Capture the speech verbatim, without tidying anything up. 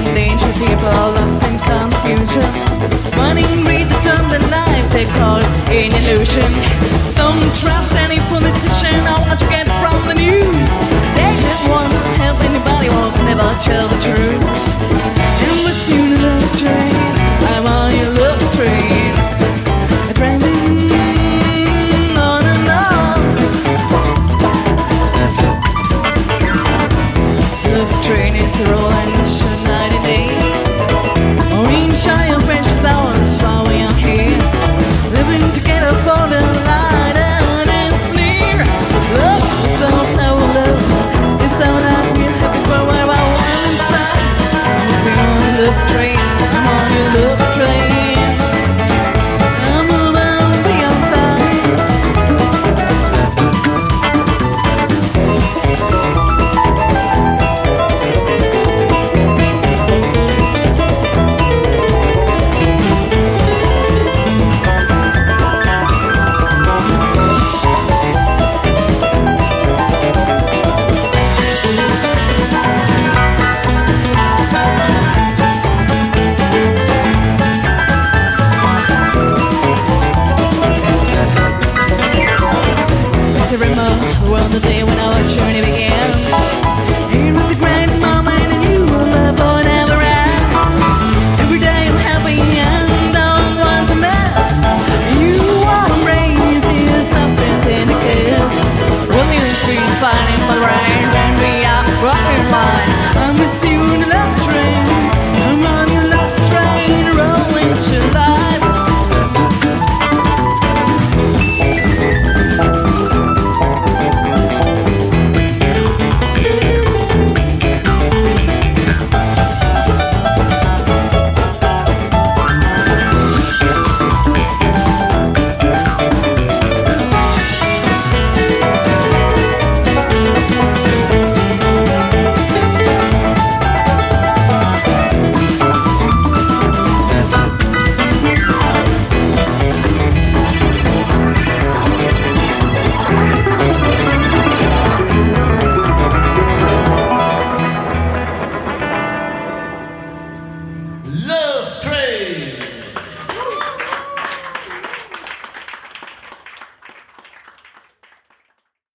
danger, people lost in confusion. Running with the term that life they call an illusion. Don't trust any politician or what you get from the news. They don't want to help anybody, won't never tell the truth. And we're soon a love train, I'm on your love train. A traveling on and on. Love train is rolling night and day. Orange shine precious hours while we are here, living together for the light and it's near. Love is all our love, it's all I've been happy for where I want inside. I'm on a love train, I'm on your love train. I'm moving beyond time. I remember well the day when our journey began. It was a great moment and you will love forever and every day I'm happy and don't want to mess. You are embrace is something in the kiss. We'll even feel fine in the rain when we are rocking wine. I'm with you.